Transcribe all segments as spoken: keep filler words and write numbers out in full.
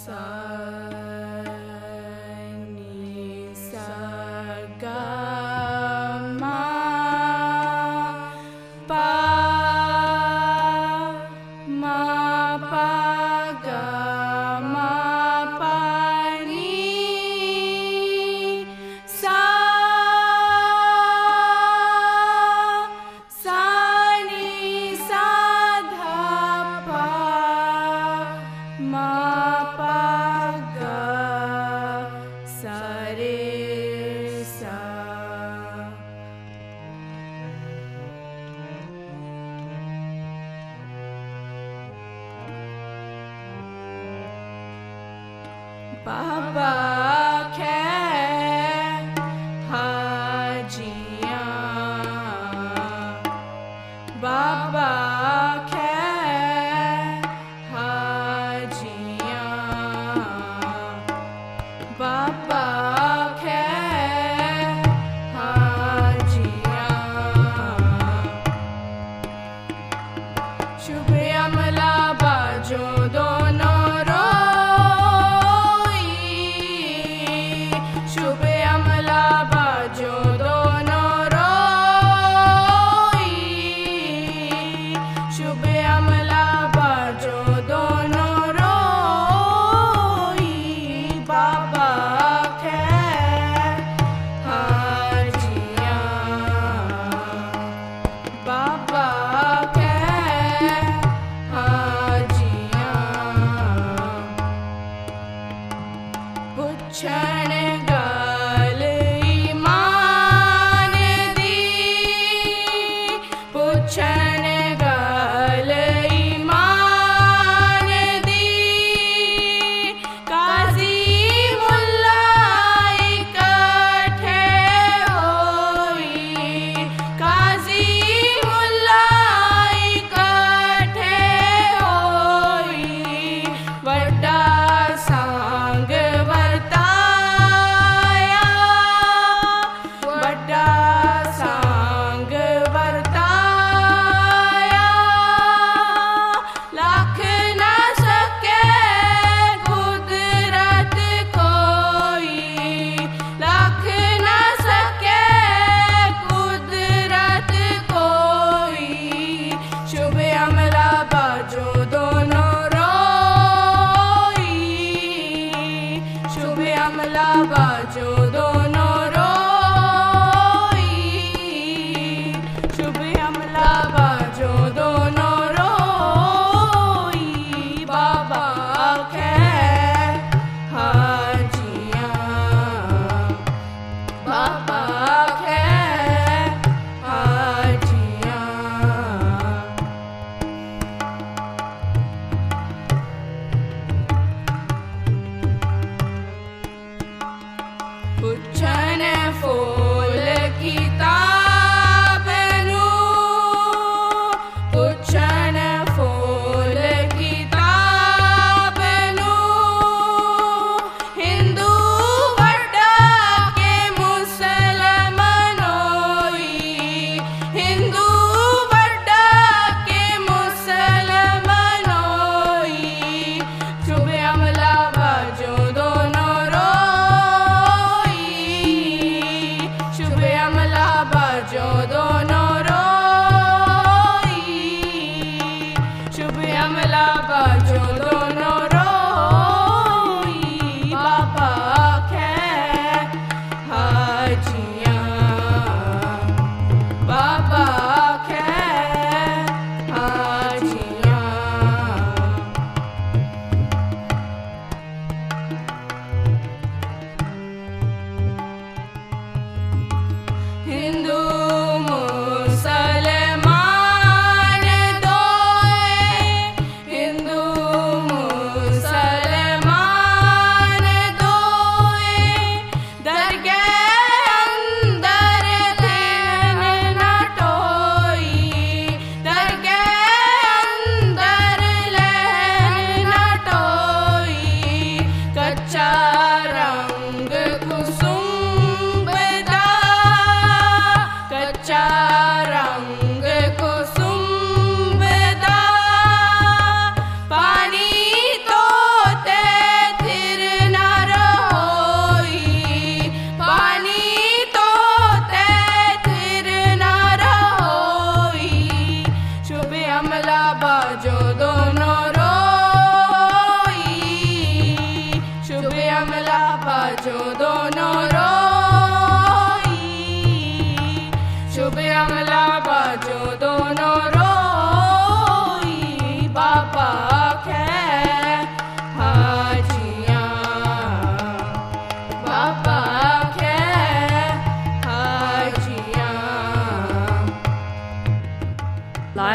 सा नी सा गा मा पा मा पा गा मा पा नी सा सा नी सा धा पा मा पा गा सा रे सा बाबा खे हाजियाँ बाबा खे हाजियाँ बाबा खे हाजियाँ शुभ अमला बाजो दोनों शुभ अमला बाजो दोनों रोई शुभ अमला बाजो दोनों रोई बाबा खे हाजियाँ बाबा खे हाजियाँ पुछण गाल ईमान दी पुछण गाल ईमान दी काजी मुल्ला इकट्ठे होई काजी मुल्ला इकट्ठे होई वड्डा सांग वर्ताया वड्डा सांग वर्ताया लाख न सके कुदरत कोई लाख न सके कुदरत कोई शुभ अमला बाजो दोनों रोई शुभ अमला बाजो दोनों रोई शुभ अमला बाजो दोनों रोई बाबा खे हाजियाँ बाबा खे हाजियाँ पुछ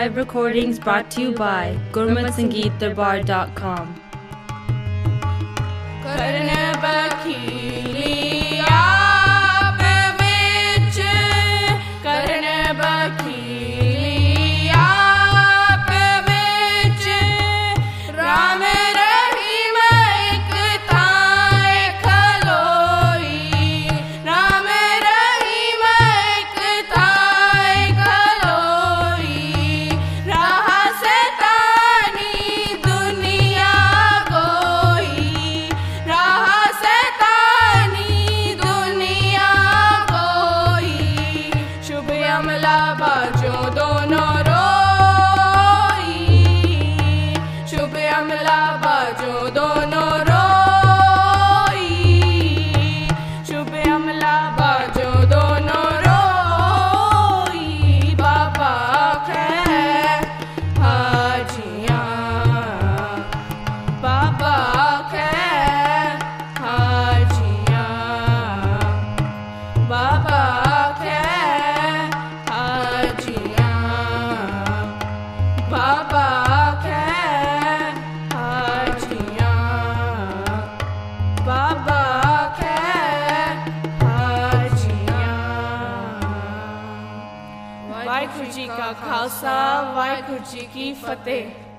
Live recordings brought to you by gurmat sangeet darbar dot com. करने बखीली आप विच, करने बखीली आप विच, राम रहीम एक थाए खलोई, राम रहीम एक थाए खलोई, राह से तानी दुनिया गोई, राह से तानी दुनिया गोई, शुभ अमला बाजो दोनों रोई, शुभ अमला बाजो दोनों रोई, शुभ अमला बाजो दोनों रोई, बाबा खैर हाजियाँ, बाबा खैर हाजियाँ, बाबा खैर हाजियाँ, बाबा खैर हाजियाँ, बाबा खैर हाजियाँ। वाहिगुरू जी का खालसा, वाहिगुरू जी की फतेह।